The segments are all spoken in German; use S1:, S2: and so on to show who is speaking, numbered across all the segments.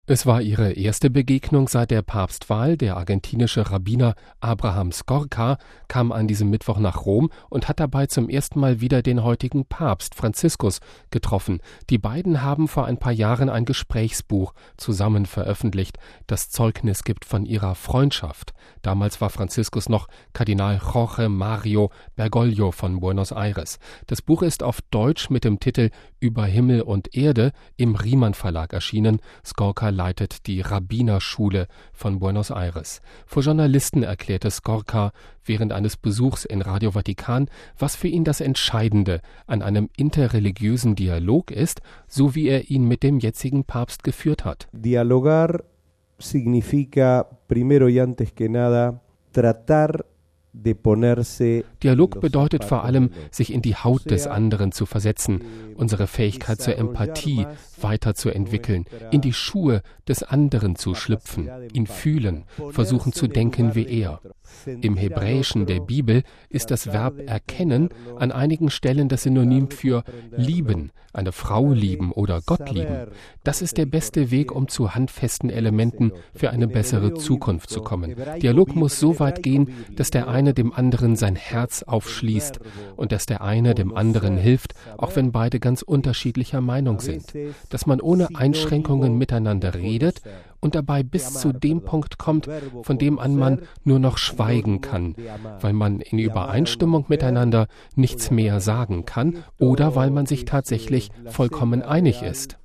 S1: Es war ihre erste Begegnung seit der Papstwahl. Der argentinische Rabbiner Abraham Skorka kam an diesem Mittwoch nach Rom und hat dabei zum ersten Mal wieder den heutigen Papst Franziskus getroffen. Die beiden haben vor ein paar Jahren ein Gesprächsbuch zusammen veröffentlicht, das Zeugnis gibt von ihrer Freundschaft. Damals war Franziskus noch Kardinal Jorge Mario Bergoglio von Buenos Aires. Das Buch ist auf Deutsch mit dem Titel Über Himmel und Erde im Riemann Verlag erschienen. Skorka leitet die Rabbinerschule von Buenos Aires. Vor Journalisten erklärte Skorka während eines Besuchs in Radio Vatikan, was für ihn das Entscheidende an einem interreligiösen Dialog ist, so wie er ihn mit dem jetzigen Papst geführt hat.
S2: Dialogar significa primero y antes que nada tratar.
S1: Dialog bedeutet vor allem, sich in die Haut des anderen zu versetzen, unsere Fähigkeit zur Empathie weiterzuentwickeln, in die Schuhe des anderen zu schlüpfen, ihn fühlen, versuchen zu denken wie er. Im Hebräischen der Bibel ist das Verb erkennen an einigen Stellen das Synonym für lieben, eine Frau lieben oder Gott lieben. Das ist der beste Weg, um zu handfesten Elementen für eine bessere Zukunft zu kommen. Dialog muss so weit gehen, dass der eine dem anderen sein Herz aufschließt und dass der eine dem anderen hilft, auch wenn beide ganz unterschiedlicher Meinung sind. Dass man ohne Einschränkungen miteinander redet und dabei bis zu dem Punkt kommt, von dem an man nur noch schweigen kann, weil man in Übereinstimmung miteinander nichts mehr sagen kann oder weil man sich tatsächlich vollkommen einig ist.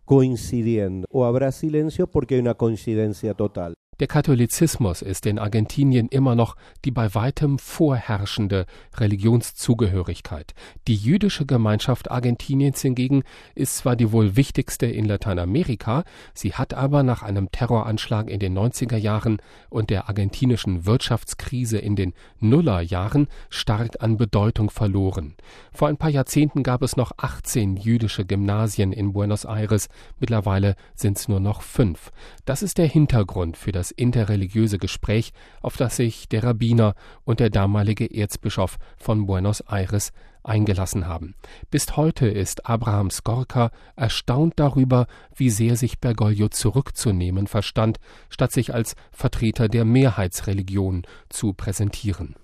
S1: Der Katholizismus ist in Argentinien immer noch die bei weitem vorherrschende Religionszugehörigkeit. Die jüdische Gemeinschaft Argentiniens hingegen ist zwar die wohl wichtigste in Lateinamerika, sie hat aber nach einem Terroranschlag in den 90er Jahren und der argentinischen Wirtschaftskrise in den Nullerjahren stark an Bedeutung verloren. Vor ein paar Jahrzehnten gab es noch 18 jüdische Gymnasien in Buenos Aires, mittlerweile sind es nur noch 5. Das ist der Hintergrund für das interreligiöse Gespräch, auf das sich der Rabbiner und der damalige Erzbischof von Buenos Aires eingelassen haben. Bis heute ist Abraham Skorka erstaunt darüber, wie sehr sich Bergoglio zurückzunehmen verstand, statt sich als Vertreter der Mehrheitsreligion zu präsentieren.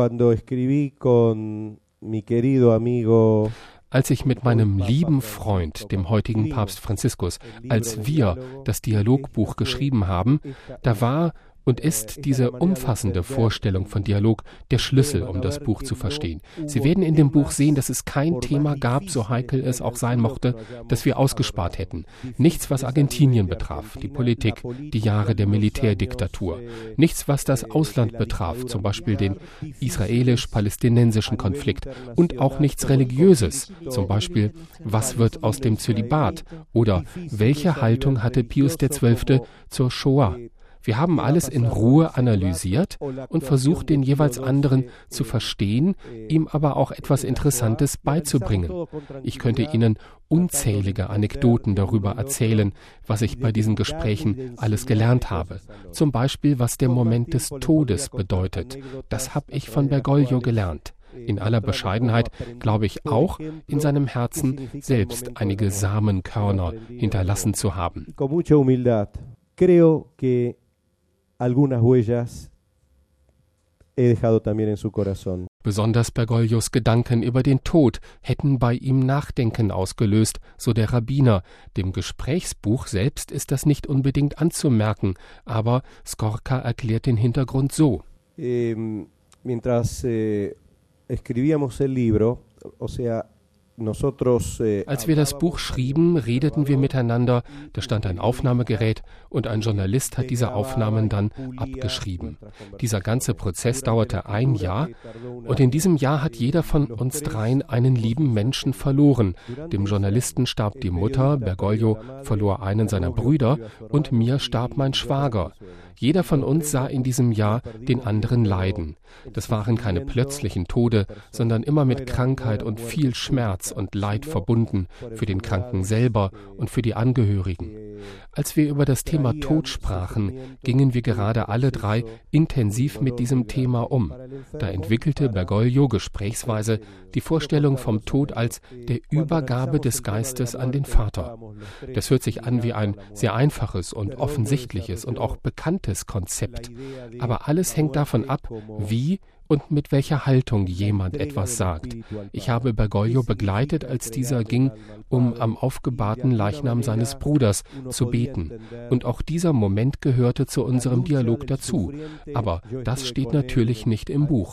S1: Als ich mit meinem lieben Freund, dem heutigen Papst Franziskus, als wir das Dialogbuch geschrieben haben, da war und ist diese umfassende Vorstellung von Dialog der Schlüssel, um das Buch zu verstehen. Sie werden in dem Buch sehen, dass es kein Thema gab, so heikel es auch sein mochte, das wir ausgespart hätten. Nichts, was Argentinien betraf, die Politik, die Jahre der Militärdiktatur. Nichts, was das Ausland betraf, zum Beispiel den israelisch-palästinensischen Konflikt. Und auch nichts Religiöses, zum Beispiel, was wird aus dem Zölibat oder welche Haltung hatte Pius XII. Zur Shoah. Wir haben alles in Ruhe analysiert und versucht, den jeweils anderen zu verstehen, ihm aber auch etwas Interessantes beizubringen. Ich könnte Ihnen unzählige Anekdoten darüber erzählen, was ich bei diesen Gesprächen alles gelernt habe. Zum Beispiel, was der Moment des Todes bedeutet. Das habe ich von Bergoglio gelernt. In aller Bescheidenheit glaube ich auch, in seinem Herzen selbst einige Samenkörner hinterlassen zu haben.
S2: Algunas huellas he dejado también en su corazón.
S1: Besonders Bergoglios Gedanken über den Tod hätten bei ihm Nachdenken ausgelöst, so der Rabbiner. Dem Gesprächsbuch selbst ist das nicht unbedingt anzumerken, aber Skorka erklärt den Hintergrund so.
S2: Mientras escribíamos el libro, o sea,
S1: als wir das Buch schrieben, redeten wir miteinander, da stand ein Aufnahmegerät und ein Journalist hat diese Aufnahmen dann abgeschrieben. Dieser ganze Prozess dauerte 1 Jahr und in diesem Jahr hat jeder von uns dreien einen lieben Menschen verloren. Dem Journalisten starb die Mutter, Bergoglio verlor einen seiner Brüder und mir starb mein Schwager. Jeder von uns sah in diesem Jahr den anderen leiden. Das waren keine plötzlichen Tode, sondern immer mit Krankheit und viel Schmerz und Leid verbunden, für den Kranken selber und für die Angehörigen. Als wir über das Thema Tod sprachen, gingen wir gerade alle drei intensiv mit diesem Thema um. Da entwickelte Bergoglio gesprächsweise die Vorstellung vom Tod als der Übergabe des Geistes an den Vater. Das hört sich an wie ein sehr einfaches und offensichtliches und auch bekanntes Konzept. Aber alles hängt davon ab, wie und mit welcher Haltung jemand etwas sagt. Ich habe Bergoglio begleitet, als dieser ging, um am aufgebahrten Leichnam seines Bruders zu beten. Und auch dieser Moment gehörte zu unserem Dialog dazu. Aber das steht natürlich nicht im Buch.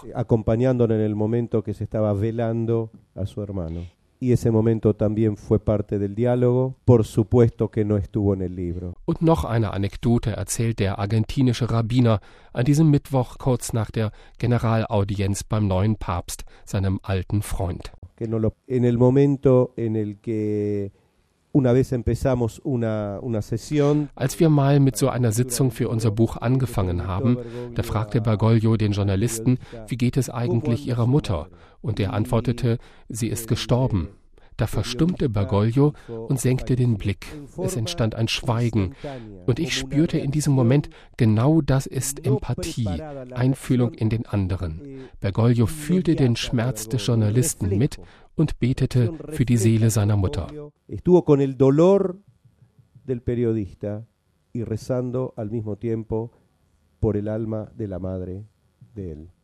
S2: Y ese momento también fue parte del diálogo, por supuesto que no estuvo en el libro.
S1: Und noch eine Anekdote erzählt der argentinische Rabbiner an diesem Mittwoch kurz nach der Generalaudienz beim neuen Papst, seinem alten Freund.
S2: En el momento en el que una vez empezamos una sesión.
S1: Als wir mal mit so einer Sitzung für unser Buch angefangen haben, da fragte Bergoglio den Journalisten, wie geht es eigentlich ihrer Mutter? Und er antwortete, sie ist gestorben. Da verstummte Bergoglio und senkte den Blick. Es entstand ein Schweigen. Und ich spürte in diesem Moment, genau das ist Empathie, Einfühlung in den anderen. Bergoglio fühlte den Schmerz des Journalisten mit und betete für die Seele seiner Mutter.
S2: Estuvo con el dolor del periodista y rezando al mismo tiempo por el alma de la madre de él.